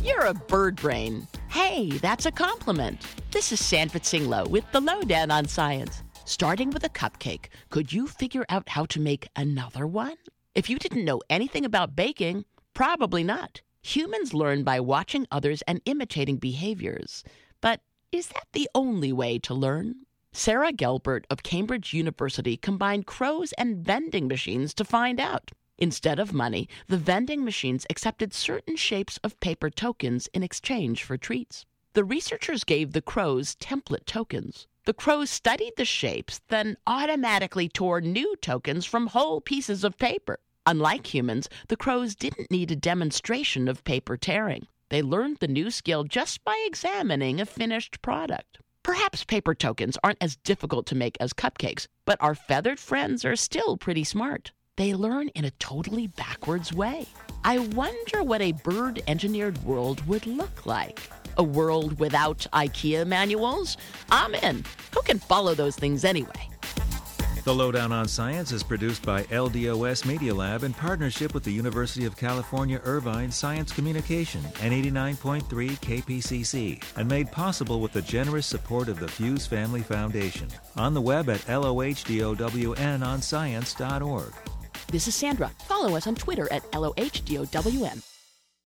You're a bird brain. Hey, that's a compliment. This is Sanford Singlo with the Lowdown on Science. Starting with a cupcake, could you figure out how to make another one? If you didn't know anything about baking, probably not. Humans learn by watching others and imitating behaviors. But is that the only way to learn? Sarah Gelbert of Cambridge University combined crows and vending machines to find out. Instead of money, the vending machines accepted certain shapes of paper tokens in exchange for treats. The researchers gave the crows template tokens. The crows studied the shapes, then automatically tore new tokens from whole pieces of paper. Unlike humans, the crows didn't need a demonstration of paper tearing. They learned the new skill just by examining a finished product. Perhaps paper tokens aren't as difficult to make as cupcakes, but our feathered friends are still pretty smart. They learn in a totally backwards way. I wonder what a bird-engineered world would look like. A world without IKEA manuals? I'm in. Who can follow those things anyway? The Lowdown on Science is produced by LDOS Media Lab in partnership with the University of California, Irvine Science Communication and 89.3 KPCC, and made possible with the generous support of the Fuse Family Foundation. On the web at LOHDOWNonscience.org. This is Sandra. Follow us on Twitter at LOHDOWN.